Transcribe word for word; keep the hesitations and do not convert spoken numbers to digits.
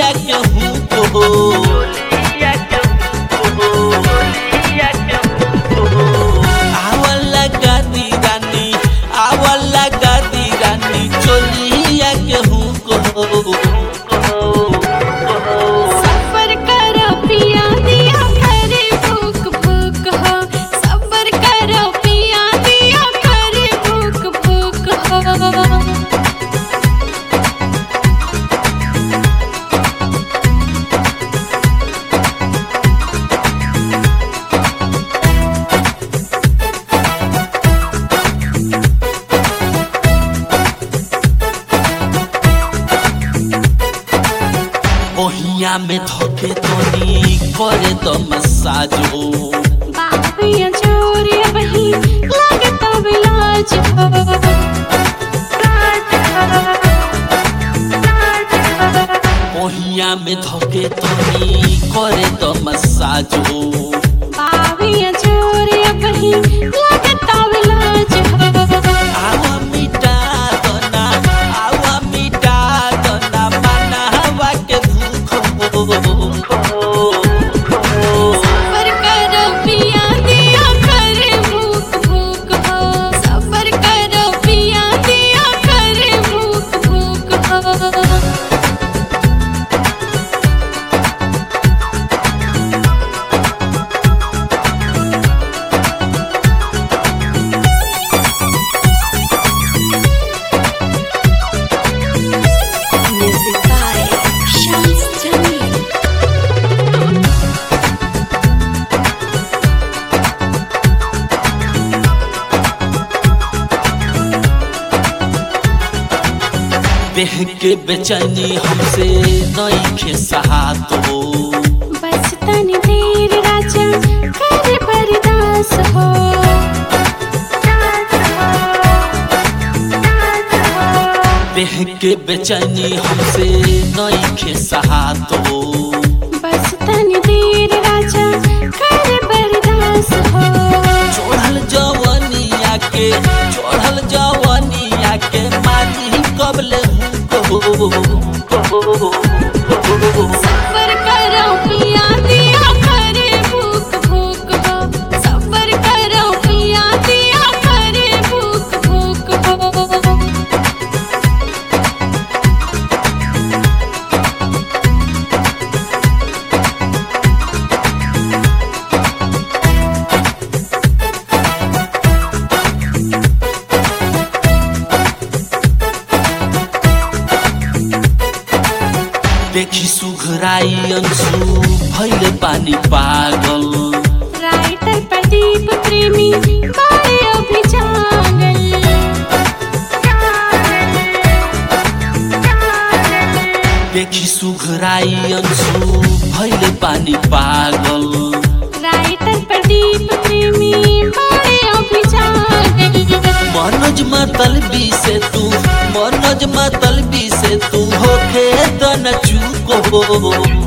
चोलिया के हूँ को आवला गादी रानी आवला गादी रानी चोलिया के हूँ को सफर करो पिया दिया करे भूख भूख हो सफर करो पिया दिया करे भूख भूख हो ओहिया में धोके तोनी करे तो मसाज हो बाबिया चोरी वही लगता बिलाज हो ओहिया में धोके तोनी करे तो मसाज हो बाबिया चोरी वही लगता बिलाज हो आवा मिटा दोना आवा मिटा दोना मनहवा के भूख हो सफर करो पिया दिया करे भूख भूख हो सफर करो पिया दिया करे भूख भूख हो Music by Shams Jamil. देह के बेचैनी हमसे नईखे सहात हो बस तनी देर राजा करे बर्दास हो देह के बेचैनी हमसे नईखे सहात हो बस तनी देर राजा करे बर्दास हो चढ़ल जवनिया के चढ़ल जवनिया के मारी कबले हूँ सफर करो पिया दिया करे भूख भूख हो सफर करो पिया दिया करे भूख भूख हो देखी सुघराई अंशु भैले पानी पागल राइटर प्रदीप प्रेमी बारे अभी जागल देखी सुघराई अंशु भैले पानी पागल राइटर प्रदीप प्रेमी बारे अभी जागल मनोज मतलबी से तू मनोज मतलबी से तू होके तो न चूको